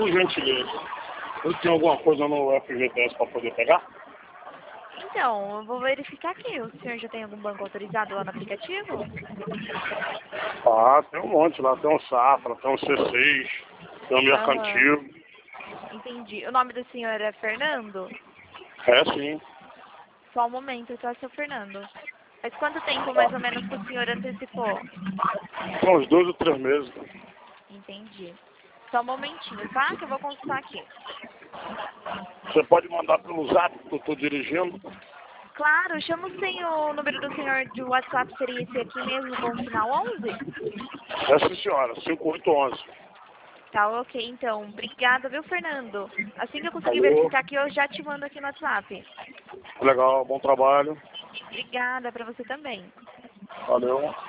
por gentileza. Eu tenho alguma coisa no FGTS para poder pegar? Então, eu vou verificar aqui. O senhor já tem algum banco autorizado lá no aplicativo? Ah, tem um monte lá. Tem um Safra, tem um C6, tem um Aham, Mercantil. entendi. O nome do senhor é Fernando? É sim. Só um momento, tá, seu Fernando? Faz quanto tempo, mais ou menos, que o senhor antecipou? Tem uns 2 ou 3 meses. Entendi. Só um momentinho, tá? Que eu vou consultar aqui. Você pode mandar pelo zap que eu estou dirigindo? Claro, chama o número do senhor de WhatsApp, seria esse aqui mesmo, com o final 11? É sim, senhora. 5811. Tá, ok, então. Obrigada, viu, Fernando? Assim que eu conseguir Alô? verificar aqui, eu já te mando aqui no WhatsApp. Legal, bom trabalho. Obrigada, pra você também. Valeu.